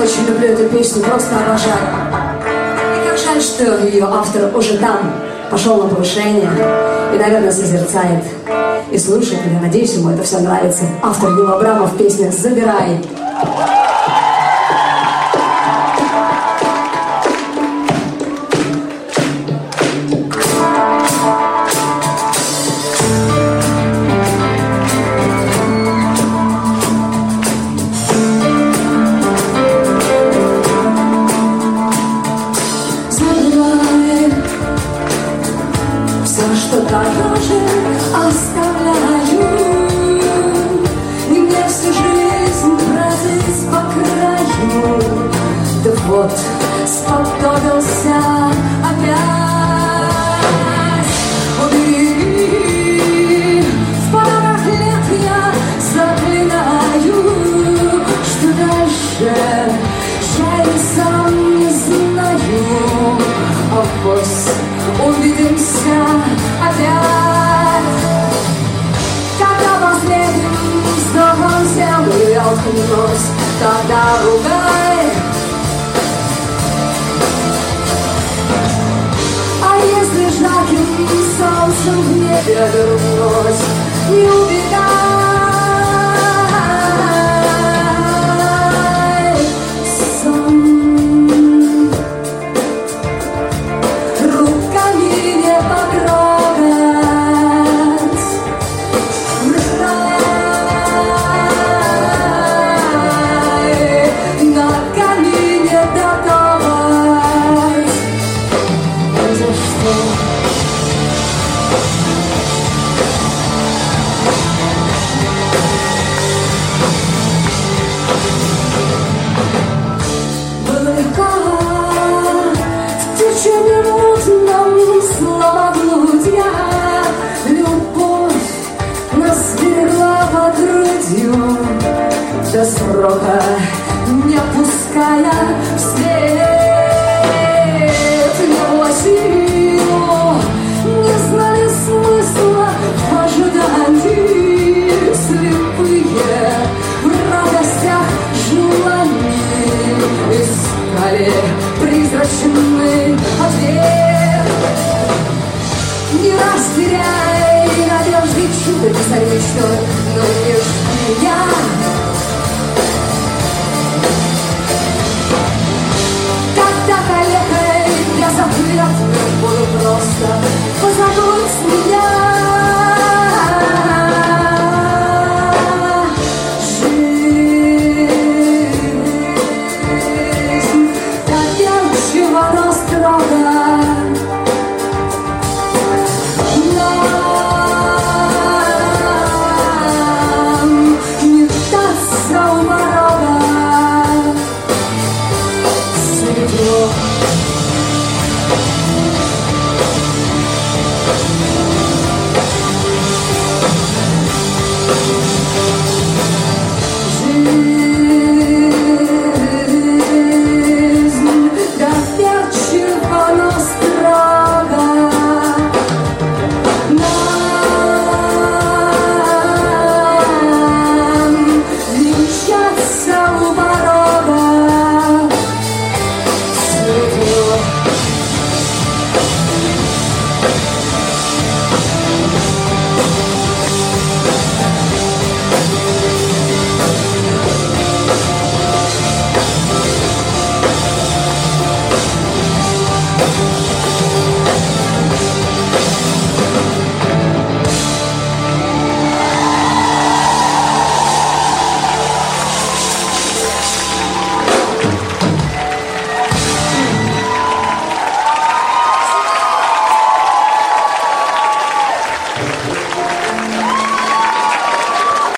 очень люблю эту песню, просто обожаю. И как жаль, что ее автор уже там, пошел на повышение и, наверное, созерцает и слушает. Я надеюсь, ему это все нравится. Автор Нил Абрамов, песня «Забирай». Что дороже оставляю, не мне всю жизнь прожить по краю. Да вот, сподобился опять. Убери, в подарок лет я заклинаю, что дальше я и сам не знаю. Авось увидимся опять, когда последним вздохом землю я уткнусь, тогда ругай. А если жарким солнцем в небе вернусь, не убегай. До срока, не пуская в свет, не было сил, не знали смысла в ожидании, слепые в радостях желаний искали призрачный ответ. Не растеряй надежды, чудо не стали мечтой, но не жди меня. Буду просто позабудь меня. Жизнь доверчива, но строга. Нам не дастся у порога. Светло.